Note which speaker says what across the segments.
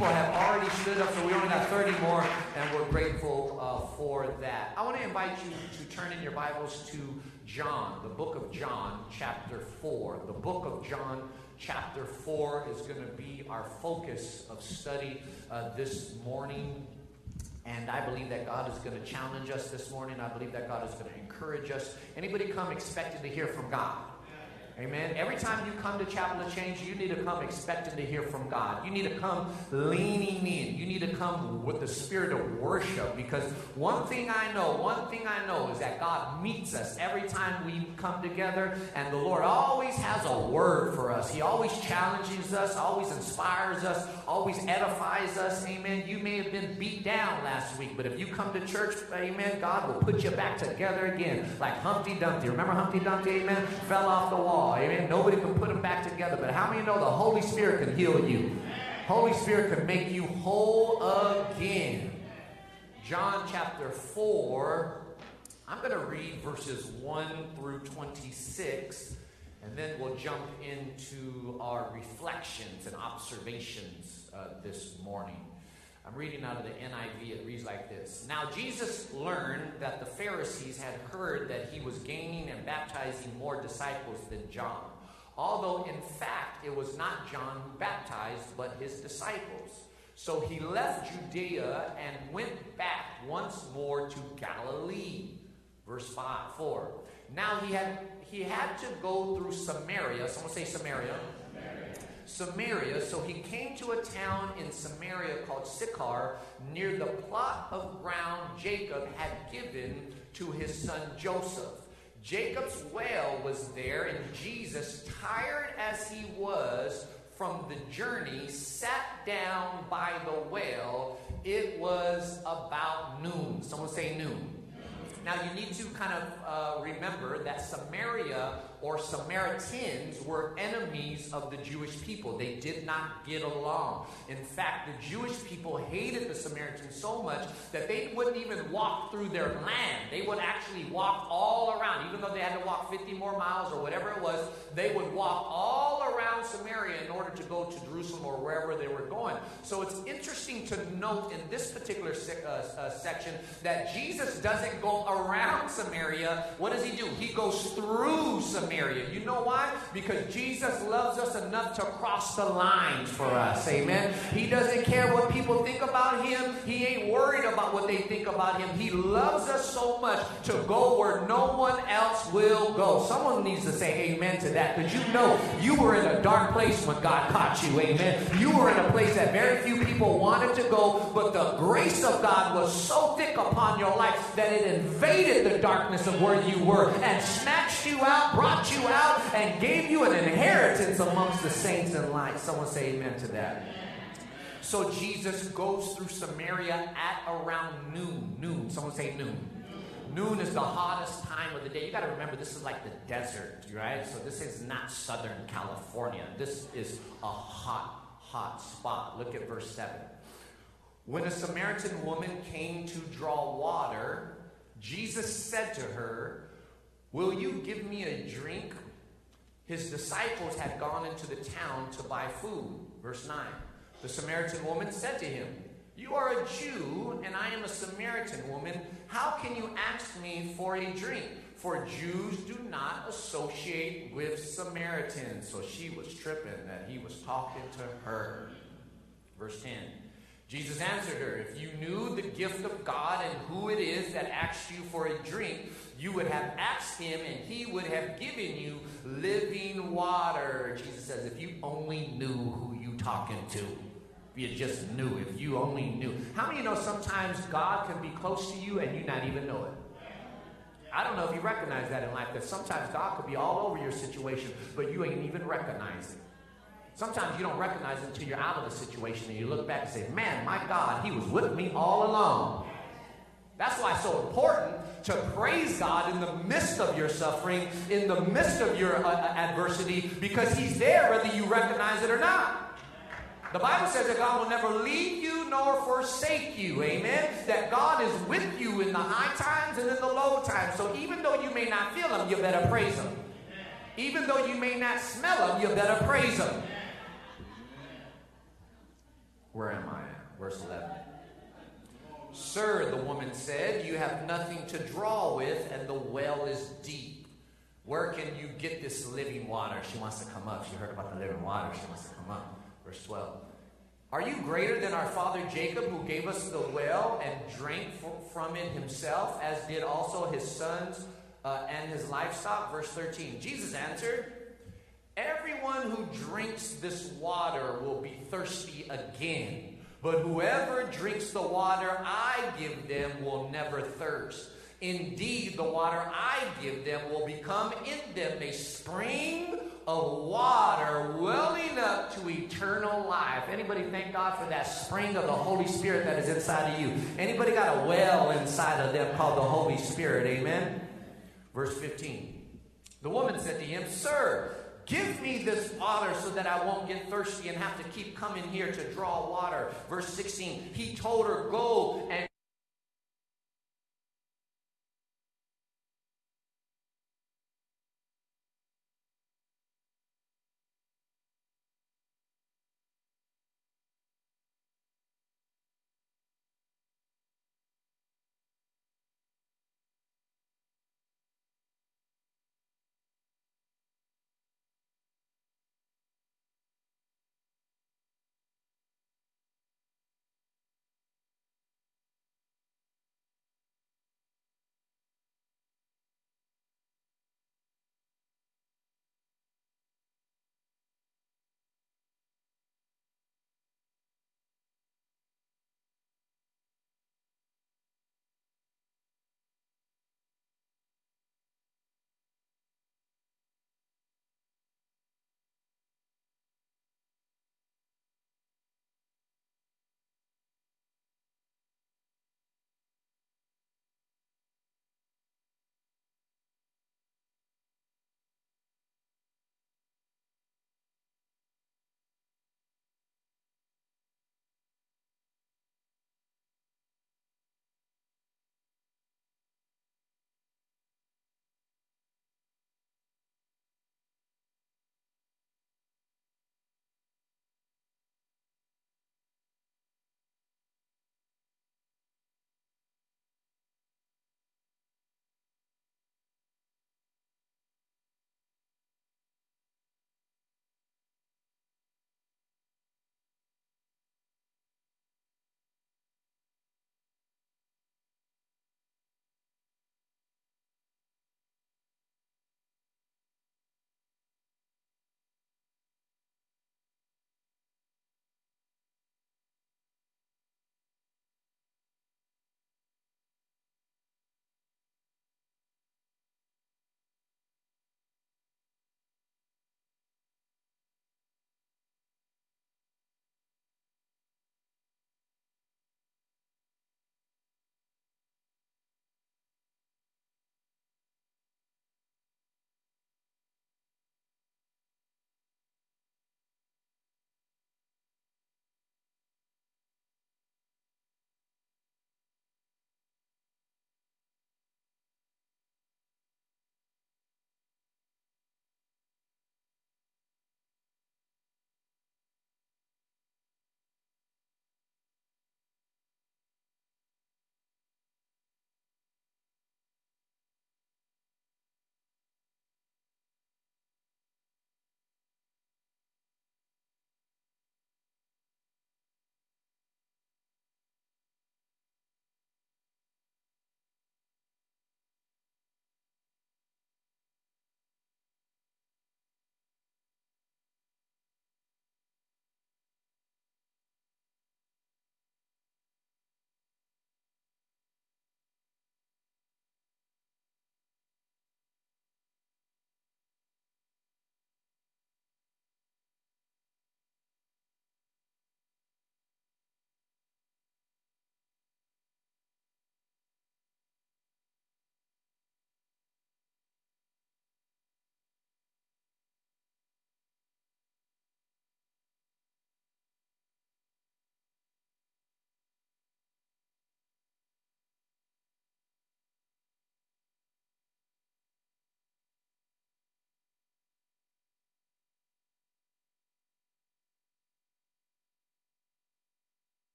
Speaker 1: people have already stood up, so we only got 30 more, and we're grateful for that. I want to invite you to turn in your Bibles to John, the book of John, chapter 4. The book of John, chapter 4 is going to be our focus of study this morning. And I believe that God is going to challenge us this morning. I believe that God is going to encourage us. Anybody come expecting to hear from God? Amen. Every time you come to Chapel of Change, you need to come expecting to hear from God. You need to come leaning in. You need to come with the spirit of worship, because one thing I know is that God meets us every time we come together, and the Lord always has a word for us. He always challenges us, always inspires us, always edifies us. Amen. You may have been beat down last week, but if you come to church, amen, God will put you back together again, like Humpty Dumpty. Remember Humpty Dumpty, amen? Fell off the wall. Amen. Nobody can put them back together. But how many know the Holy Spirit can heal you? Holy Spirit can make you whole again. John chapter 4. I'm going to read verses 1 through 26. And then we'll jump into our reflections and observations this morning. I'm reading out of the NIV. It reads like this. Now Jesus learned that the Pharisees had heard that he was gaining and baptizing more disciples than John, although in fact it was not John who baptized, but his disciples. So he left Judea and went back once more to Galilee. Verse 4. Now he had to go through Samaria. Someone say Samaria. Samaria, so he came to a town in Samaria called Sychar, near the plot of ground Jacob had given to his son Joseph. Jacob's well was there, and Jesus, tired as he was from the journey, sat down by the well. It was about noon. Someone say noon. Now you need to kind of remember that Samaria or Samaritans were enemies of the Jewish people. They did not get along. In fact, the Jewish people hated the Samaritans so much that they wouldn't even walk through their land. They would actually walk all around. Even though they had to walk 50 more miles or whatever it was, they would walk all around Samaria in order to go to Jerusalem or wherever they were going. So it's interesting to note in this particular section that Jesus doesn't go around Samaria. What does he do? He goes through Samaria. You know why? Because Jesus loves us enough to cross the lines for us. Amen. He doesn't care what people think about him. He ain't worried about what they think about him. He loves us so much to go where no one else will go. Someone needs to say amen to that, because you know you were in a dark place when God caught you. Amen. You were in a place that very few people wanted to go, but the grace of God was so thick upon your life that it invaded the darkness of where you were and snatched you out, brought you out, and gave you an inheritance amongst the saints in light. Someone say amen to that. So Jesus goes through Samaria at around noon. Noon. Someone say noon. Noon is the hottest time of the day. You got to remember, this is like the desert, right? So this is not Southern California. This is a hot spot. Look at verse 7. When a Samaritan woman came to draw water, Jesus said to her, "Will you give me a drink?" His disciples had gone into the town to buy food. Verse 9. The Samaritan woman said to him, "You are a Jew, and I am a Samaritan woman. How can you ask me for a drink? For Jews do not associate with Samaritans." So she was tripping that he was talking to her. Verse 10. Jesus answered her, "If you knew the gift of God and who it is that asks you for a drink, you would have asked him, and he would have given you living water." Jesus says, if you only knew who you talking to. If you just knew. If you only knew. How many of you know sometimes God can be close to you and you not even know it? I don't know if you recognize that in life, that sometimes God could be all over your situation, but you ain't even recognize it. Sometimes you don't recognize it until you're out of the situation and you look back and say, man, my God, he was with me all along. That's why it's so important to praise God in the midst of your suffering, in the midst of your adversity, because he's there whether you recognize it or not. The Bible says that God will never leave you nor forsake you. Amen? That God is with you in the high times and in the low times. So even though you may not feel him, you better praise him. Even though you may not smell him, you better praise him. Where am I at? Verse 11. Sir, the woman said, you have nothing to draw with, and the well is deep. Where can you get this living water? She wants to come up. She heard about the living water. She wants to come up. Verse 12. Are you greater than our father Jacob, who gave us the well and drank from it himself, as did also his sons and his livestock? Verse 13. Jesus answered, everyone who drinks this water will be thirsty again. But whoever drinks the water I give them will never thirst. Indeed, the water I give them will become in them a spring of water welling up to eternal life. Anybody thank God for that spring of the Holy Spirit that is inside of you? Anybody got a well inside of them called the Holy Spirit? Amen? Verse 15. The woman said to him, Sir, give me this water so that I won't get thirsty and have to keep coming here to draw water. Verse 16, he told her, go and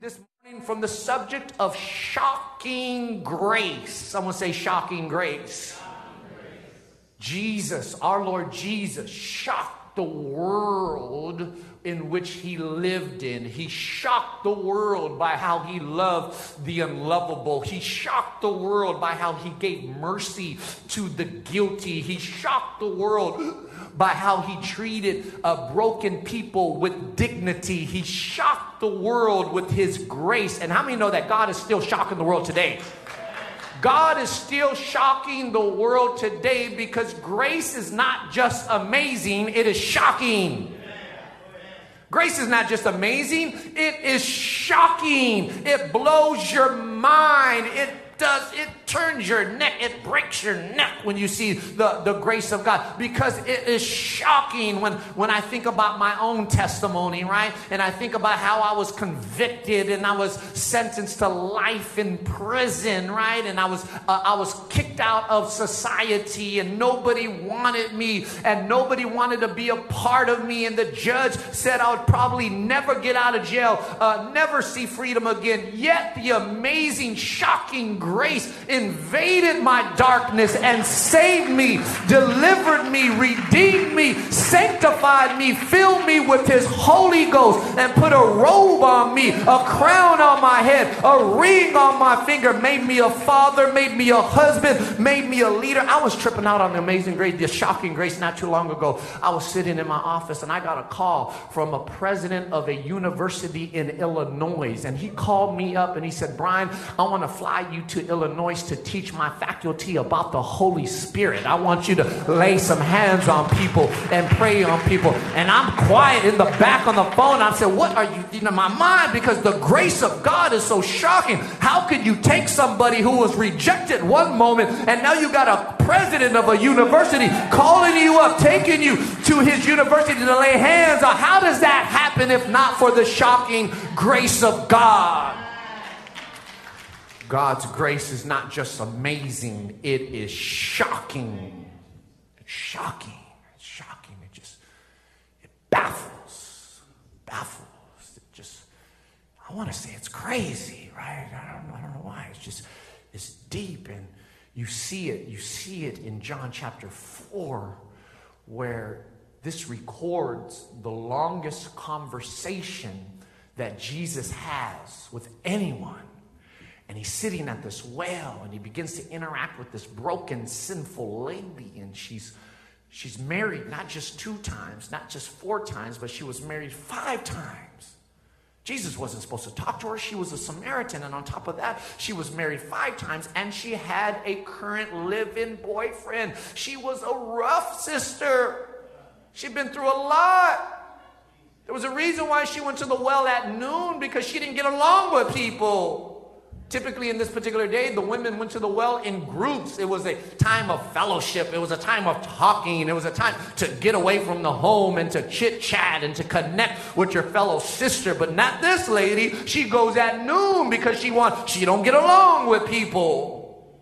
Speaker 1: this morning from the subject of shocking grace. Someone say shocking grace. Jesus, our Lord Jesus, shocked the world in which he lived in. He shocked the world by how he loved the unlovable. He shocked the world by how he gave mercy to the guilty. He shocked the world by how he treated broken people with dignity. He shocked the world with his grace. And how many know that God is still shocking the world today? God is still shocking the world today, because grace is not just amazing, it is shocking. Grace is not just amazing, it is shocking. It blows your mind. It turns your neck, it breaks your neck when you see the grace of God, because it is shocking when I think about my own testimony, right? And I think about how I was convicted and I was sentenced to life in prison, right? And I was kicked out of society, and nobody wanted me, and nobody wanted to be a part of me, and the judge said I would probably never get out of jail, never see freedom again. Yet the amazing, shocking grace invaded my darkness and saved me, delivered me, redeemed me, sanctified me, filled me with his Holy Ghost, and put a robe on me, a crown on my head, a ring on my finger, made me a father, made me a husband, made me a leader. I was tripping out on the amazing grace, the shocking grace, not too long ago. I was sitting in my office and I got a call from a president of a university in Illinois, and he called me up and he said, "Brian, I want to fly you to Illinois to teach my faculty about the Holy Spirit. I want you to lay some hands on people and pray on people." And I'm quiet in the back on the phone. I said, "What are you in my mind?" Because the grace of God is so shocking. How could you take somebody who was rejected one moment, and now you got a president of a university calling you up, taking you to his university to lay hands on? How does that happen if not for the shocking grace of God? God's grace is not just amazing, it is shocking. It's shocking. It's shocking. It baffles. It just, I want to say it's crazy, right? I don't know why. It's deep, and you see it in John chapter 4, where this records the longest conversation that Jesus has with anyone. And he's sitting at this well, and he begins to interact with this broken, sinful lady. And she's married not just 2 times, not just 4 times, but she was married 5 times. Jesus wasn't supposed to talk to her. She was a Samaritan. And on top of that, she was married 5 times, and she had a current live-in boyfriend. She was a rough sister. She'd been through a lot. There was a reason why she went to the well at noon, because she didn't get along with people. Typically in this particular day, the women went to the well in groups. It was a time of fellowship. It was a time of talking. It was a time to get away from the home and to chit-chat and to connect with your fellow sister. But not this lady. She goes at noon because she don't get along with people.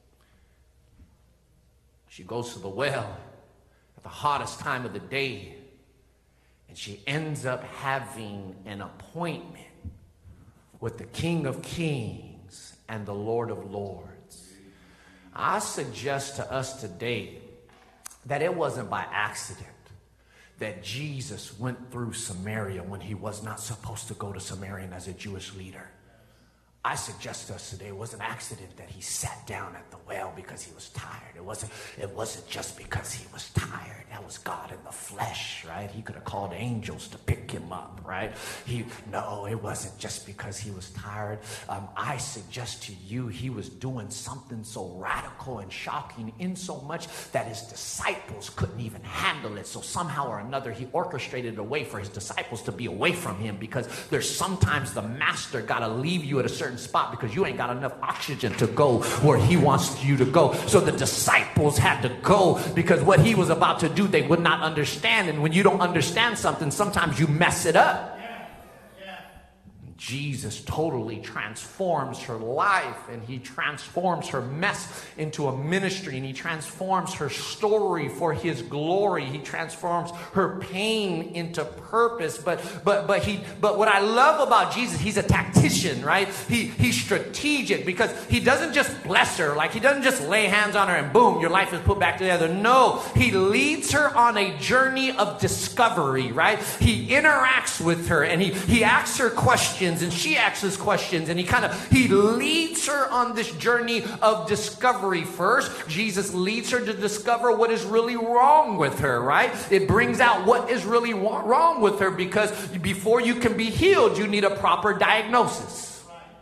Speaker 1: She goes to the well at the hottest time of the day, and she ends up having an appointment with the King of Kings and the Lord of Lords. I suggest to us today that it wasn't by accident that Jesus went through Samaria when he was not supposed to go to Samaria as a Jewish leader. I suggest to us today it was an accident that he sat down at the well because he was tired. It wasn't just because he was tired. That was God in the flesh, right? He could have called angels to pick him up, right? No, it wasn't just because he was tired. I suggest to you he was doing something so radical and shocking, in so much that his disciples couldn't even handle it. So somehow or another he orchestrated a way for his disciples to be away from him, because there's sometimes the master got to leave you at a certain spot because you ain't got enough oxygen to go where he wants you to go. So the disciples had to go, because what he was about to do they would not understand. And when you don't understand something, sometimes you mess it up. Jesus totally transforms her life, and he transforms her mess into a ministry, and he transforms her story for his glory. He transforms her pain into purpose. But what I love about Jesus, he's a tactician, right? He's strategic, because he doesn't just bless her, like he doesn't just lay hands on her and boom, your life is put back together. No, he leads her on a journey of discovery, right? He interacts with her, and he asks her questions, and she asks questions, and he leads her on this journey of discovery. First, Jesus leads her to discover what is really wrong with her, right? It brings out what is really wrong with her, because before you can be healed, you need a proper diagnosis.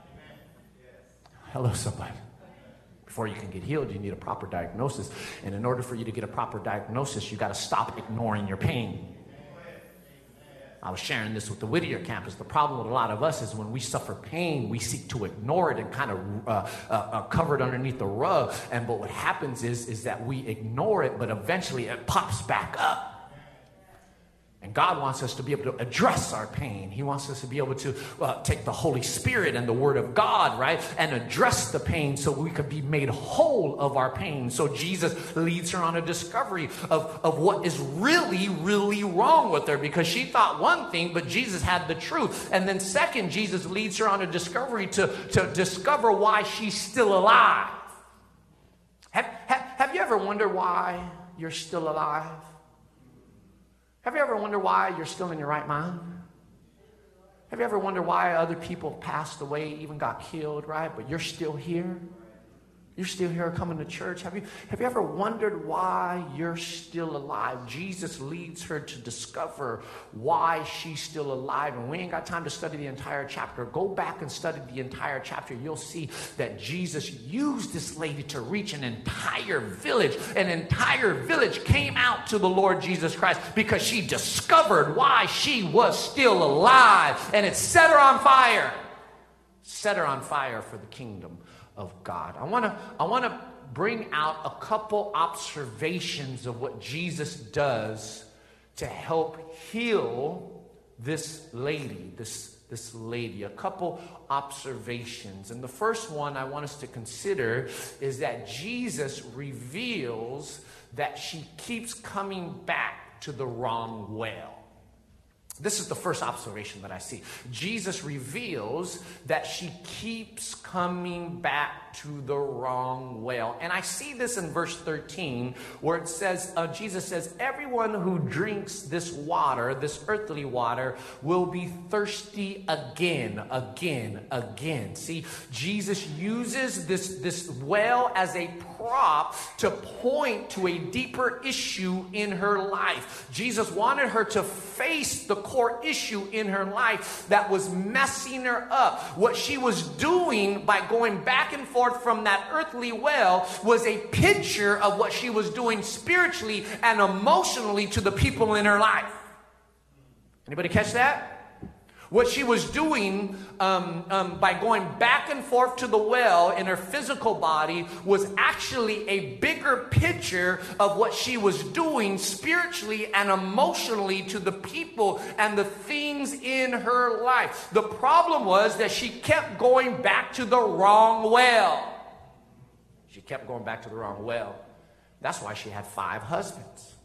Speaker 1: Hello, somebody. Before you can get healed, you need a proper diagnosis. And in order for you to get a proper diagnosis, you got to stop ignoring your pain. I was sharing this with the Whittier campus. The problem with a lot of us is when we suffer pain, we seek to ignore it and kind of cover it underneath the rug. But what happens is that we ignore it, but eventually it pops back up. And God wants us to be able to address our pain. He wants us to be able to take the Holy Spirit and the Word of God, right, and address the pain so we could be made whole of our pain. So Jesus leads her on a discovery of what is really, really wrong with her, because she thought one thing, but Jesus had the truth. And then second, Jesus leads her on a discovery to discover why she's still alive. Have you ever wondered why you're still alive? Have you ever wondered why you're still in your right mind? Have you ever wondered why other people passed away, even got killed, right? But you're still here? You're still here coming to church. Have you ever wondered why you're still alive? Jesus leads her to discover why she's still alive. And we ain't got time to study the entire chapter. Go back and study the entire chapter. You'll see that Jesus used this lady to reach an entire village. An entire village came out to the Lord Jesus Christ because she discovered why she was still alive. And it set her on fire. Set her on fire for the kingdom of God. I want to bring out a couple observations of what Jesus does to help heal this lady, this lady. A couple observations. And the first one I want us to consider is that Jesus reveals that she keeps coming back to the wrong well. This is the first observation that I see. Jesus reveals that she keeps coming back to the wrong well. And I see this in verse 13, where it says, Jesus says, everyone who drinks this water, this earthly water, will be thirsty again. See, Jesus uses this well as a prop to point to a deeper issue in her life. Jesus wanted her to face the core issue in her life that was messing her up. What she was doing by going back and forth from that earthly well was a picture of what she was doing spiritually and emotionally to the people in her life. Anybody catch that? What she was doing by going back and forth to the well in her physical body was actually a bigger picture of what she was doing spiritually and emotionally to the people and the things in her life. The problem was that she kept going back to the wrong well. She kept going back to the wrong well. That's why she had 5 husbands.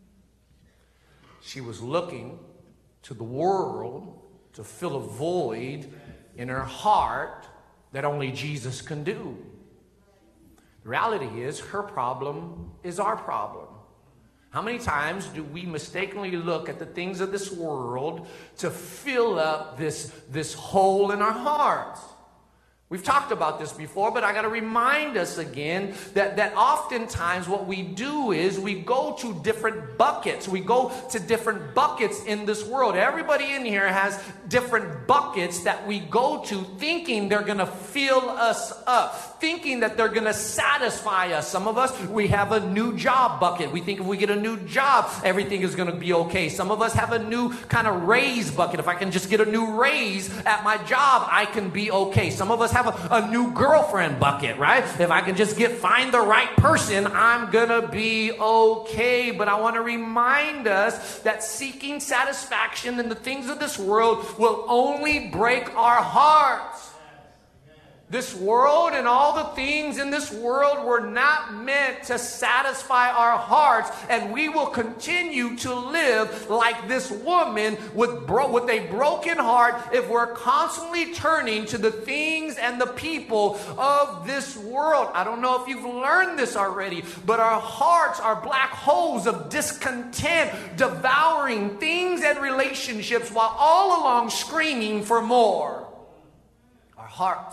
Speaker 1: She was looking to the world to fill a void in her heart that only Jesus can do. The reality is, her problem is our problem. How many times do we mistakenly look at the things of this world to fill up this hole in our hearts? We've talked about this before, but I got to remind us again that oftentimes what we do is we go to different buckets. We go to different buckets in this world. Everybody in here has different buckets that we go to thinking they're going to fill us up, thinking that they're going to satisfy us. Some of us, we have a new job bucket. We think if we get a new job, everything is going to be okay. Some of us have a new kind of raise bucket. If I can just get a new raise at my job, I can be okay. Some of us have a new girlfriend bucket, right? If I can just find the right person, I'm going to be okay. But I want to remind us that seeking satisfaction in the things of this world will only break our hearts. This world and all the things in this world were not meant to satisfy our hearts, and we will continue to live like this woman with a broken heart if we're constantly turning to the things and the people of this world. I don't know if you've learned this already, but our hearts are black holes of discontent, devouring things and relationships while all along screaming for more. Our hearts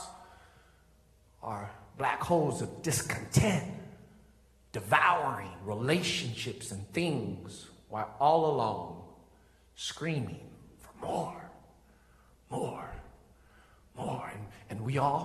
Speaker 1: are black holes of discontent, devouring relationships and things while all along screaming for more, more, more. And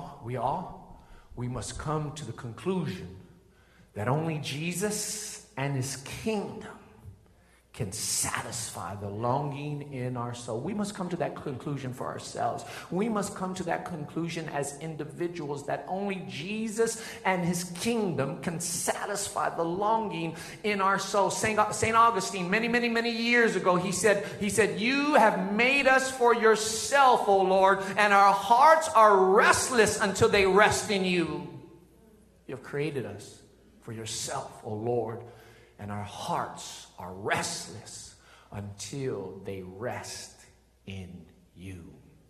Speaker 1: we must come to the conclusion that only Jesus and his kingdom can satisfy the longing in our soul. We must come to that conclusion for ourselves. We must come to that conclusion as individuals that only Jesus and his kingdom can satisfy the longing in our soul. St. Augustine, many years ago, he said, "You have made us for yourself, O Lord, and our hearts are restless until they rest in you." You have created us for yourself, O Lord, and our hearts are restless until they rest in you.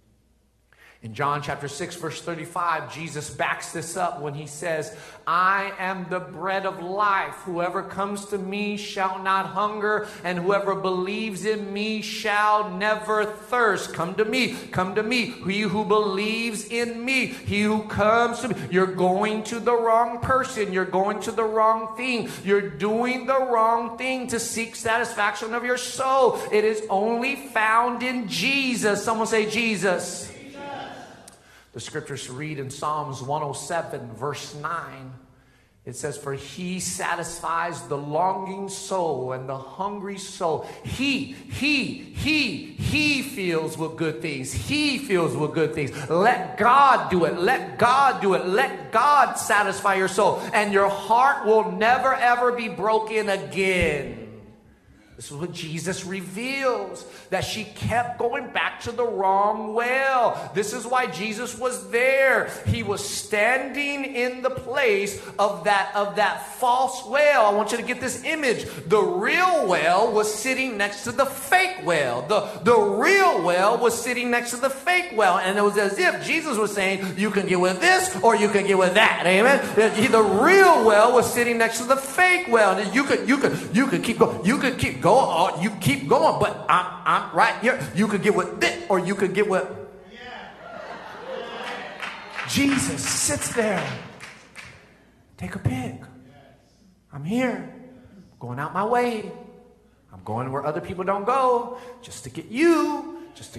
Speaker 1: In John chapter 6, verse 35, Jesus backs this up when he says, "I am the bread of life. Whoever comes to me shall not hunger, and whoever believes in me shall never thirst." Come to me, come to me. He who believes in me, he who comes to me. You're going to the wrong person. You're going to the wrong thing. You're doing the wrong thing to seek satisfaction of your soul. It is only found in Jesus. Someone say Jesus. The scriptures read in Psalms 107, verse 9. It says, "For he satisfies the longing soul and the hungry soul." He feels with good things. He feels with good things. Let God do it. Let God do it. Let God satisfy your soul. And your heart will never, ever be broken again. This is what Jesus reveals, that she kept going back to the wrong well. This is why Jesus was there. He was standing in the place of that false well. I want you to get this image. The real well was sitting next to the fake well. The real well was sitting next to the fake well. And it was as if Jesus was saying, you can get with this or you can get with that. Amen. The real well was sitting next to the fake well. And you could keep going. You could keep going. You keep going, but I'm right here. You could get with this or you could get with. Jesus sits there. Take a pick. I'm here. I'm going out my way. I'm going where other people don't go, just to get you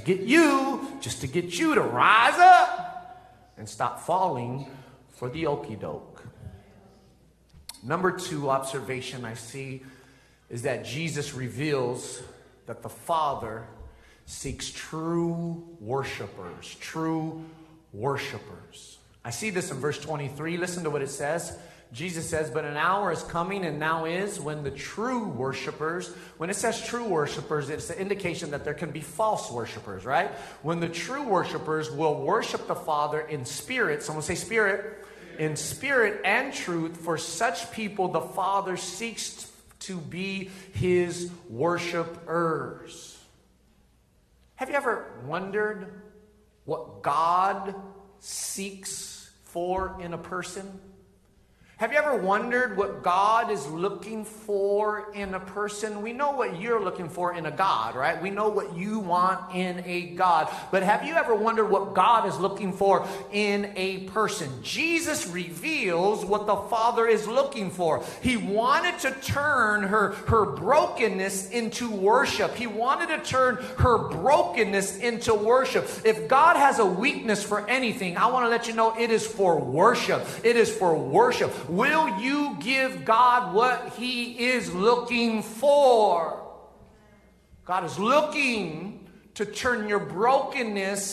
Speaker 1: to rise up and stop falling for the okie doke. Number 2 observation I see is that Jesus reveals that the Father seeks true worshipers. True worshipers. I see this in verse 23. Listen to what it says. Jesus says, "But an hour is coming and now is when the true worshipers," when it says true worshipers, it's an indication that there can be false worshipers, right? When the true worshipers will worship the Father in spirit. Someone say spirit. In spirit and truth. For such people, the Father seeks to be his worshipers. Have you ever wondered what God seeks for in a person? Have you ever wondered what God is looking for in a person? We know what you're looking for in a God, right? We know what you want in a God. But have you ever wondered what God is looking for in a person? Jesus reveals what the Father is looking for. He wanted to turn her brokenness into worship. He wanted to turn her brokenness into worship. If God has a weakness for anything, I want to let you know it is for worship. It is for worship. Will you give God what he is looking for? God is looking to turn your brokenness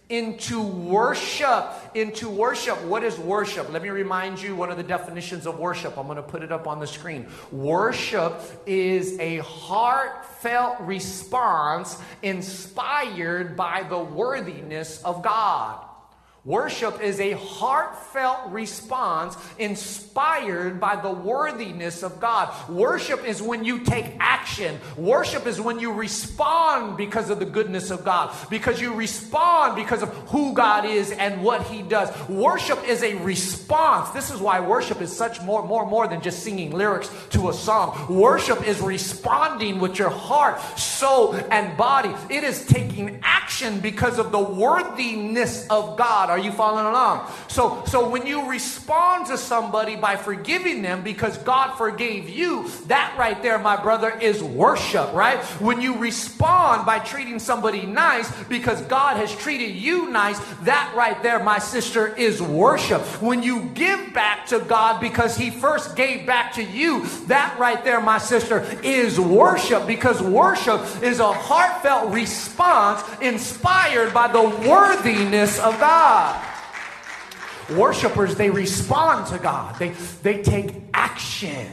Speaker 1: into worship. Into worship. What is worship? Let me remind you one of the definitions of worship. I'm going to put it up on the screen. Worship is a heartfelt response inspired by the worthiness of God. Worship is a heartfelt response inspired by the worthiness of God. Worship is when you take action. Worship is when you respond because of the goodness of God. Because you respond because of who God is and what He does. Worship is a response. This is why worship is such more than just singing lyrics to a song. Worship is responding with your heart, soul, and body. It is taking action because of the worthiness of God. Are you following along? So when you respond to somebody by forgiving them because God forgave you, that right there, my brother, is worship, right? When you respond by treating somebody nice because God has treated you nice, that right there, my sister, is worship. When you give back to God because He first gave back to you, that right there, my sister, is worship, because worship is a heartfelt response inspired by the worthiness of God. Worshipers, they respond to God. They take action.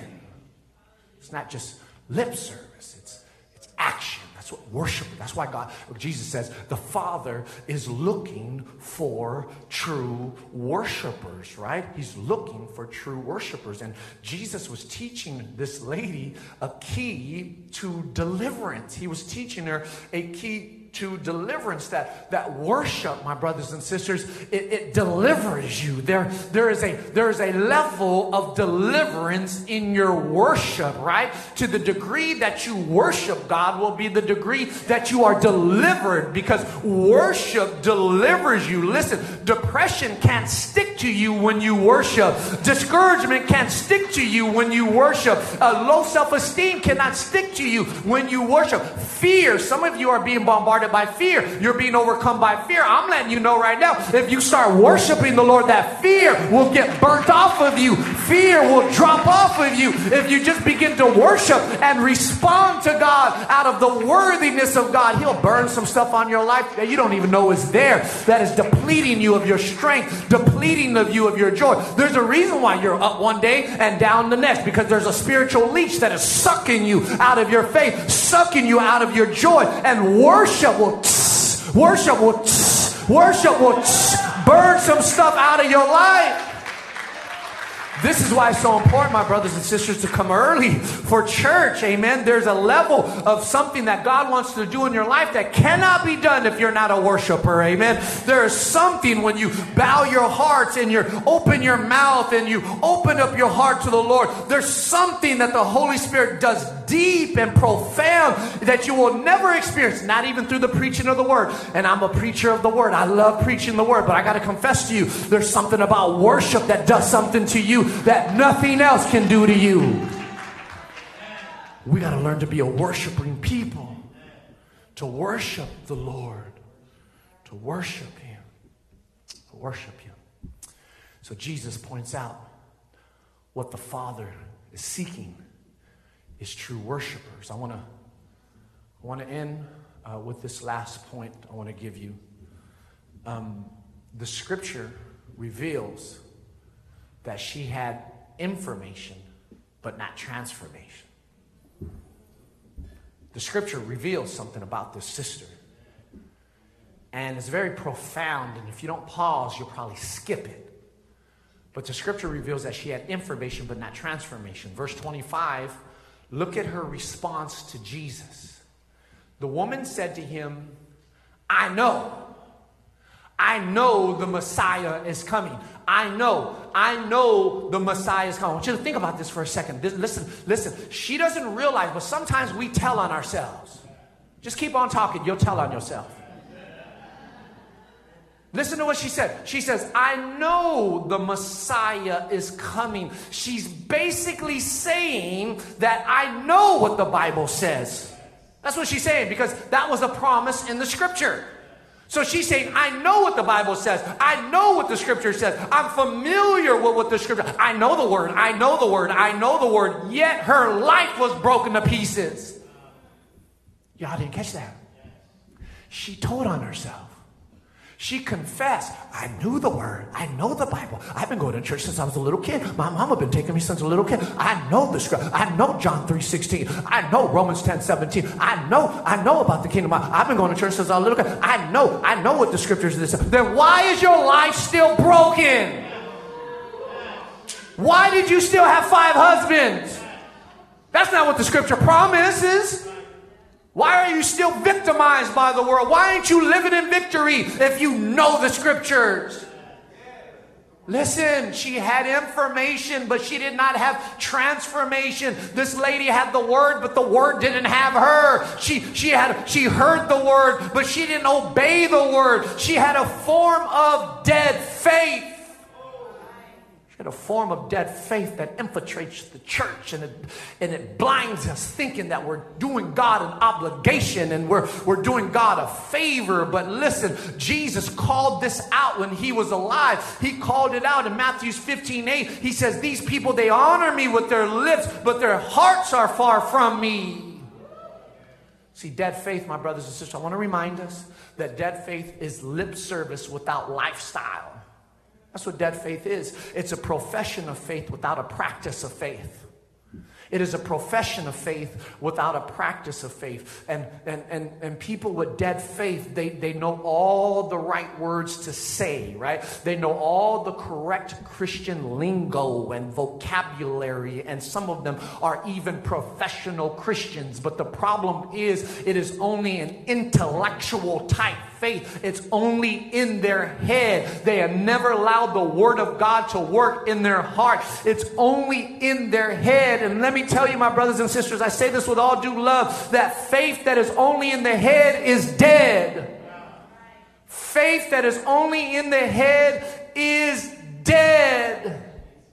Speaker 1: It's not just lip service. It's action. That's what worship. That's why Jesus says the Father is looking for true worshipers, right? He's looking for true worshipers. And Jesus was teaching this lady a key to deliverance. He was teaching her a key to deliverance, that worship, my brothers and sisters, it delivers you. There is a level of deliverance in your worship, right? To the degree that you worship God will be the degree that you are delivered, because worship delivers you. Listen, depression can't stick to you when you worship. Discouragement can't stick to you when you worship. Low self-esteem cannot stick to you when you worship. Fear, some of you are being bombarded by fear. You're being overcome by fear. I'm letting you know right now, if you start worshiping the Lord, that fear will get burnt off of you. Fear will drop off of you if you just begin to worship and respond to God out of the worthiness of God. He'll burn some stuff on your life that you don't even know is there, that is depleting you of your strength, depleting of you of your joy. There's a reason why you're up one day and down the next, because there's a spiritual leech that is sucking you out of your faith, sucking you out of your joy. And worship will burn some stuff out of your life. This is why it's so important, my brothers and sisters, to come early for church. Amen. There's a level of something that God wants to do in your life that cannot be done if you're not a worshiper. Amen. There is something when you bow your hearts and you open your mouth and you open up your heart to the Lord. There's something that the Holy Spirit does deep and profound that you will never experience, not even through the preaching of the word. And I'm a preacher of the word. I love preaching the word, but I got to confess to you, there's something about worship that does something to you that nothing else can do to you. We got to learn to be a worshiping people, to worship the Lord, to worship Him, to worship Him. So Jesus points out what the Father is seeking is true worshipers. I want to end with this last point I want to give you. The Scripture reveals that she had information, but not transformation. The Scripture reveals something about this sister. And it's very profound, and if you don't pause, you'll probably skip it. But the Scripture reveals that she had information, but not transformation. Verse 25, look at her response to Jesus. The woman said to him, I know the Messiah is coming. I know the Messiah is coming. I want you to think about this for a second. Listen. She doesn't realize, but sometimes we tell on ourselves. Just keep on talking. You'll tell on yourself. Listen to what she said. She says, I know the Messiah is coming. She's basically saying that I know what the Bible says. That's what she's saying, because that was a promise in the Scripture. So she's saying, I know what the Bible says. I know what the Scripture says. I'm familiar with what the Scripture. I know the Word. I know the Word. I know the Word. Yet her life was broken to pieces. Y'all didn't catch that. She told on herself. She confessed, I knew the word. I know the Bible. I've been going to church since I was a little kid. My mama been taking me since a little kid. I know the scripture. I know John 3:16. I know Romans 10:17. I know about the kingdom. I've been going to church since I was a little kid. I know what the scriptures is. Then why is your life still broken? Why did you still have 5 husbands? That's not what the scripture promises. Why are you still victimized by the world? Why aren't you living in victory if you know the scriptures? Listen, she had information, but she did not have transformation. This lady had the word, but the word didn't have her. She heard the word, but she didn't obey the word. She had a form of dead faith. A form of dead faith that infiltrates the church, and it blinds us thinking that we're doing God an obligation and we're doing God a favor. But listen, Jesus called this out when he was alive. He called it out in Matthew 15:8. He says, these people, they honor me with their lips, but their hearts are far from me. See, dead faith, my brothers and sisters, I want to remind us that dead faith is lip service without lifestyle. That's what dead faith is. It's a profession of faith without a practice of faith. It is a profession of faith without a practice of faith. And people with dead faith, they know all the right words to say, right? They know all the correct Christian lingo and vocabulary, and some of them are even professional Christians. But the problem is, it is only an intellectual type faith. It's only in their head. They have never allowed the word of God to work in their heart. It's only in their head. And let me tell you, my brothers and sisters, I say this with all due love, that faith that is only in the head is dead. Faith that is only in the head is dead.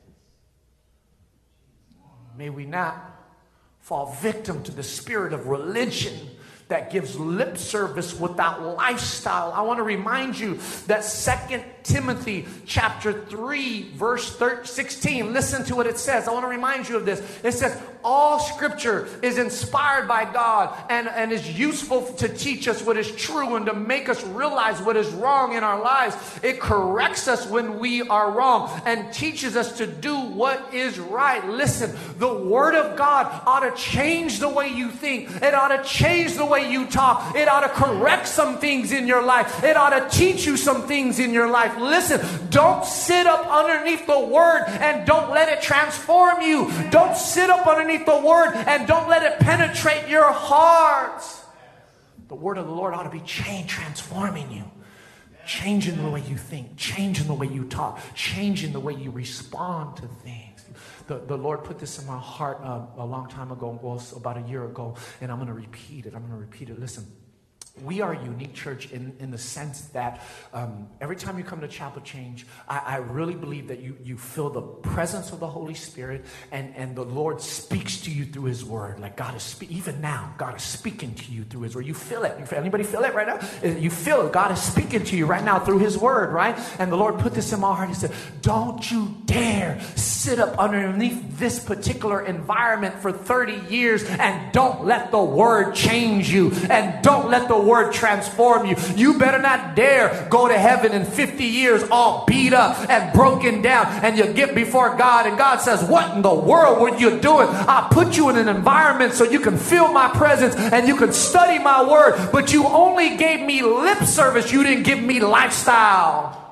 Speaker 1: May we not fall victim to the spirit of religion that gives lip service without lifestyle. I want to remind you that 2 Timothy chapter 3 verse 16. Listen to what it says. I want to remind you of this. It says, all scripture is inspired by God and is useful to teach us what is true and to make us realize what is wrong in our lives. It corrects us when we are wrong and teaches us to do what is right. Listen, the word of God ought to change the way you think. It ought to change the way you talk. It ought to correct some things in your life. It ought to teach you some things in your life. Listen, don't sit up underneath the word and don't let it transform you. Don't sit up underneath the word and don't let it penetrate your heart. The word of the Lord ought to be transforming you. Changing the way you think. Changing the way you talk. Changing the way you respond to things. The Lord put this in my heart a long time ago, well, about a year ago, and I'm going to repeat it. Listen, we are a unique church in the sense that every time you come to Chapel Change, I really believe that you feel the presence of the Holy Spirit, and the Lord speaks to you through his word. Like God is speaking, even now, God is speaking to you through his word. You feel it. Anybody feel it right now? You feel it. God is speaking to you right now through his word, right? And the Lord put this in my heart. He said, don't you dare sit up underneath this particular environment for 30 years and don't let the word change you, and don't let the word transform you. You better not dare go to heaven in 50 years all beat up and broken down, and you get before God and God says, what in the world were you doing? I put you in an environment so you can feel my presence and you can study my word, but you only gave me lip service. You didn't give me lifestyle.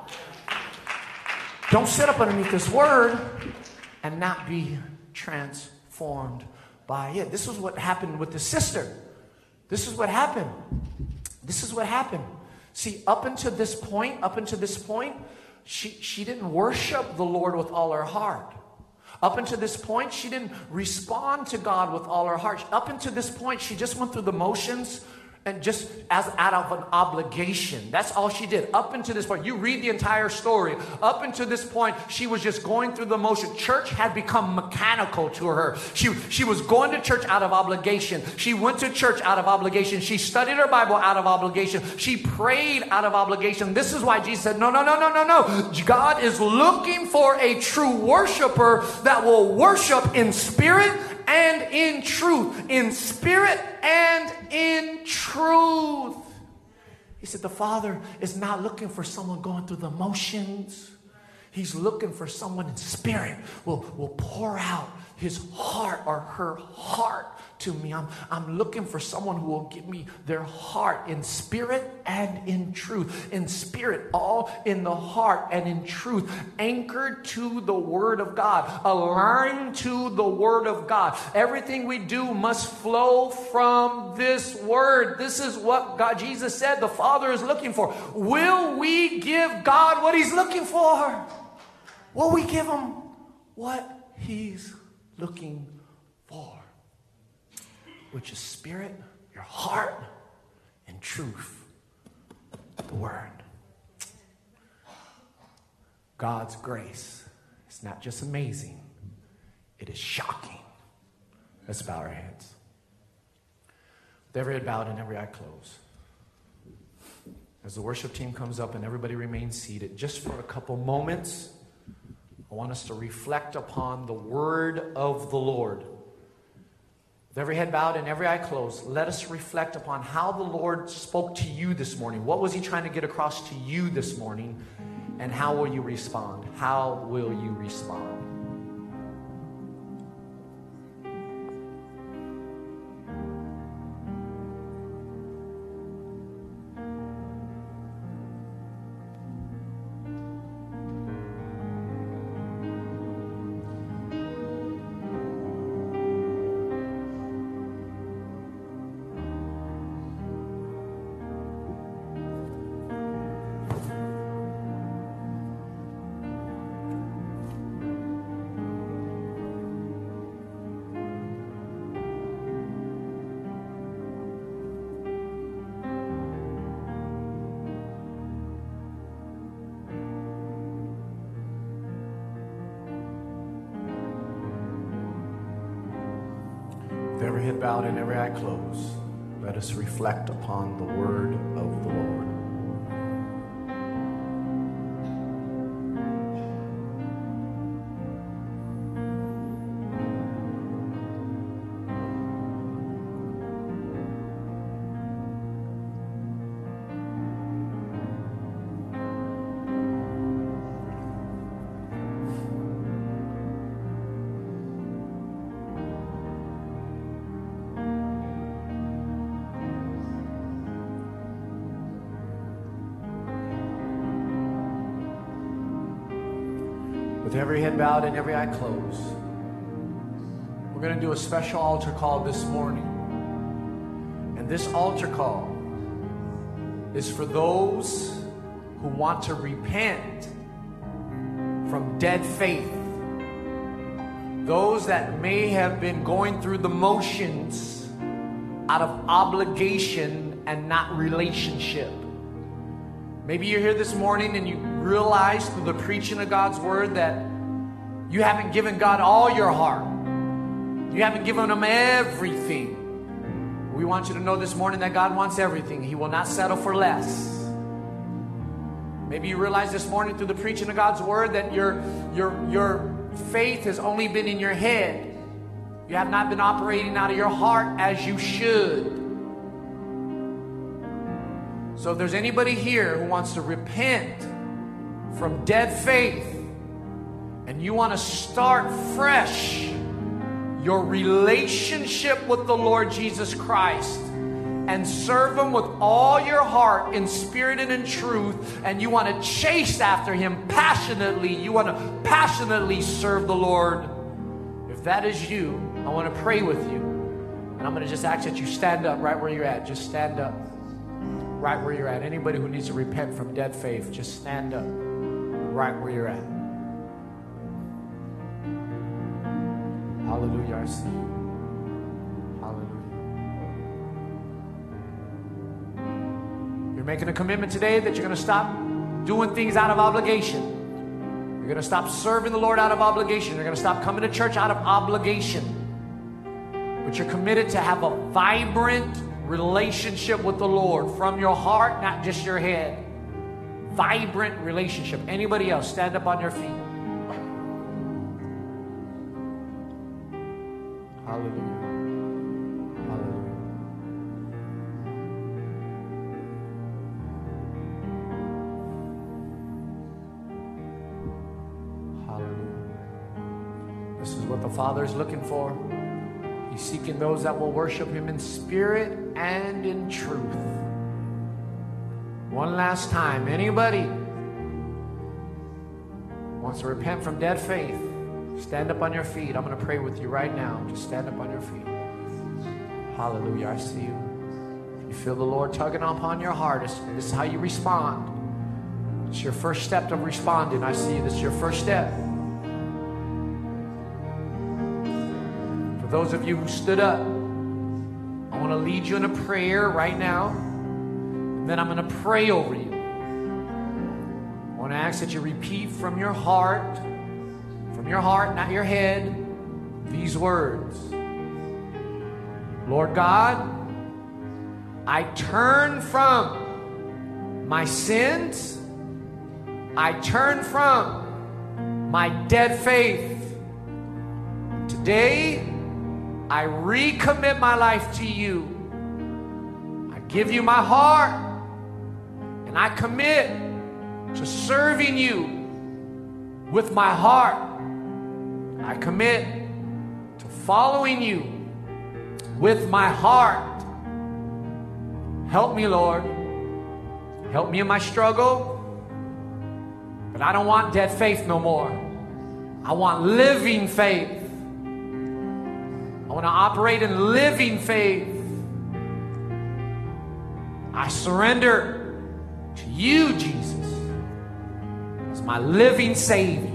Speaker 1: Don't sit up underneath this word and not be transformed by it. This is what happened with the sister. This is what happened. See, up until this point, she didn't worship the Lord with all her heart. Up until this point, she didn't respond to God with all her heart. Up until this point, she just went through the motions and just as out of an obligation. That's all she did. Up until this point, you read the entire story. Up until this point, she was just going through the motion. Church had become mechanical to her. She was going to church out of obligation. She went to church out of obligation. She studied her Bible out of obligation. She prayed out of obligation. This is why Jesus said, no. God is looking for a true worshiper that will worship in spirit and in truth. In spirit and in truth. He He said the Father is not looking for someone going through the motions. He's looking for someone in spirit will pour out his heart or her heart to me. I'm looking for someone who will give me their heart in spirit and in truth. In spirit, all in the heart, and in truth, anchored to the Word of God, aligned to the Word of God. Everything we do must flow from this Word. This is what God, Jesus said the Father is looking for. Will we give God what He's looking for? Will we give Him what He's looking for? Which is spirit, your heart, and truth, the Word. God's grace is not just amazing, it is shocking. Let's bow our heads. With every head bowed and every eye closed. As the worship team comes up and everybody remains seated, just for a couple moments, I want us to reflect upon the word of the Lord. With every head bowed and every eye closed, let us reflect upon how the Lord spoke to you this morning. What was He trying to get across to you this morning? And how will you respond? How will you respond? With every head bowed and every eye closed, let us reflect upon the word of the Lord. With every head bowed and every eye closed, we're going to do a special altar call this morning. And this altar call is for those who want to repent from dead faith. Those that may have been going through the motions out of obligation and not relationship. Maybe you're here this morning and you realize through the preaching of God's word that you haven't given God all your heart. You haven't given Him everything. We want you to know this morning that God wants everything. He will not settle for less. Maybe you realize this morning through the preaching of God's word that your faith has only been in your head. You have not been operating out of your heart as you should. So if there's anybody here who wants to repent from dead faith and you want to start fresh your relationship with the Lord Jesus Christ and serve Him with all your heart in spirit and in truth, and you want to chase after Him passionately, you want to passionately serve the Lord, if that is you, I want to pray with you. And I'm going to just ask that you stand up right where you're at. Just stand up right where you're at. Anybody who needs to repent from dead faith, just stand up right where you're at. Hallelujah, I see you. Hallelujah. You're making a commitment today that you're going to stop doing things out of obligation. You're going to stop serving the Lord out of obligation. You're going to stop coming to church out of obligation. But you're committed to have a vibrant relationship with the Lord from your heart, not just your head. Vibrant relationship. Anybody else? Stand up on your feet. Hallelujah. Hallelujah. the Father is looking for. He's seeking those that will worship Him in spirit and in truth. One last time, anybody wants to repent from dead faith, stand up on your feet. I'm going to pray with you right now. Just stand up on your feet. Hallelujah. I see you. You feel the Lord tugging upon your heart. This is how you respond. It's your first step of responding. I see you. This is your first step. For those of you who stood up, I want to lead you in a prayer right now. And then I'm going to pray over you. I want to ask that you repeat from your heart, not your head, these words. Lord God, I turn from my sins. I turn from my dead faith. Today, I recommit my life to you. I give you my heart, and I commit to serving you with my heart. I commit to following you with my heart. Help me, Lord. Help me in my struggle. But I don't want dead faith no more. I want living faith. I want to operate in living faith. I surrender to you, Jesus, as my living Savior.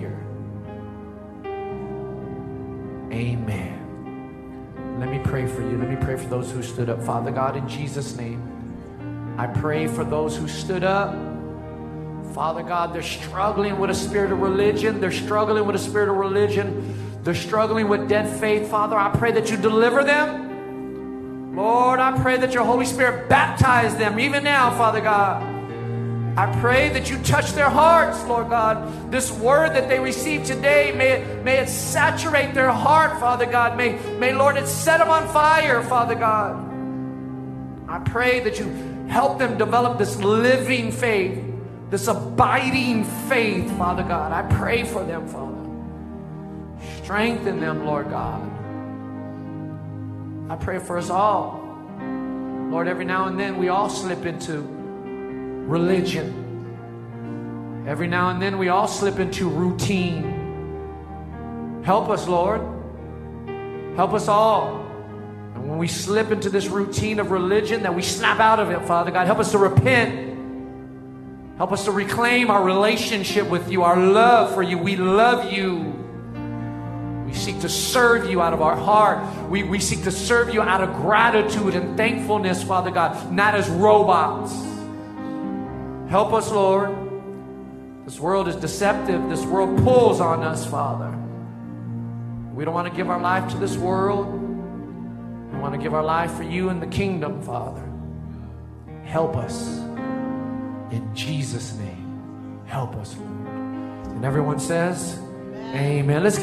Speaker 1: Amen. Let me pray for you. Let me pray for those who stood up. Father God, in Jesus' name, I pray for those who stood up. Father God, they're struggling with a spirit of religion. They're struggling with a spirit of religion. They're struggling with dead faith. Father, I pray that you deliver them. Lord, I pray that your Holy Spirit baptize them even now, Father God. I pray that you touch their hearts, Lord God. This word that they receive today, may it saturate their heart, Father God. May, Lord, it set them on fire, Father God. I pray that you help them develop this living faith, this abiding faith, Father God. I pray for them, Father. Strengthen them, Lord God. I pray for us all. Lord, every now and then we all slip into religion. Every now and then we all slip into routine. Help us, Lord. Help us all. And when we slip into this routine of religion, that we snap out of it, Father God. Help us to repent. Help us to reclaim our relationship with you, our love for you. We love you. We seek to serve you out of our heart. We seek to serve you out of gratitude and thankfulness, Father God, not as robots. Help us, Lord. This world is deceptive. This world pulls on us, Father. We don't want to give our life to this world. We want to give our life for you and the kingdom, Father. Help us. In Jesus' name, help us, Lord. And everyone says, amen. Let's